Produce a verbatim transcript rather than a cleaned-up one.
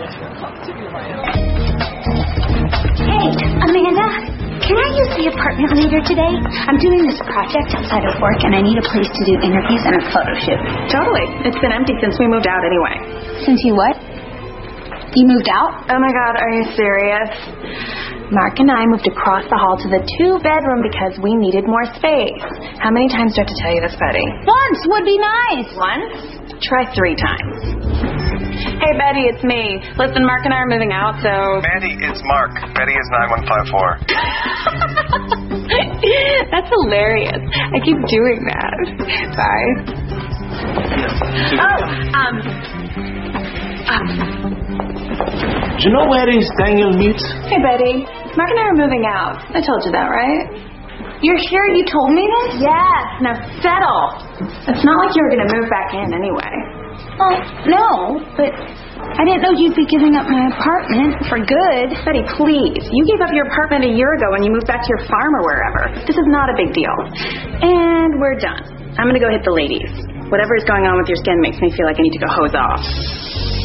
Hey, Amanda, can I use the apartment later today? I'm doing this project outside of work, and I need a place to do interviews and a photo shoot. Totally. It's been empty since we moved out anyway. Since you what? You moved out? Oh my God, are you serious? Mark and I moved across the hall to the two-bedroom because we needed more space. How many times do I have to tell you this, Betty? Once would be nice. Once? Try three times. Hey, Betty, it's me. Listen, Mark and I are moving out, so... Mandy, it's Mark. Betty is nine one five four. That's hilarious. I keep doing that. Bye. Oh, um... um Do you know where is Daniel meets? Hey, Betty. Mark and I are moving out. I told you that, right? You're sure you told me this? Yes. Now settle. It's not like you were going to move back in anyway. Well, no, but I didn't know you'd be giving up my apartment for good. Betty, please. You gave up your apartment a year ago when you moved back to your farm or wherever. This is not a big deal. And we're done. I'm going to go hit the ladies. Whatever is going on with your skin makes me feel like I need to go hose off.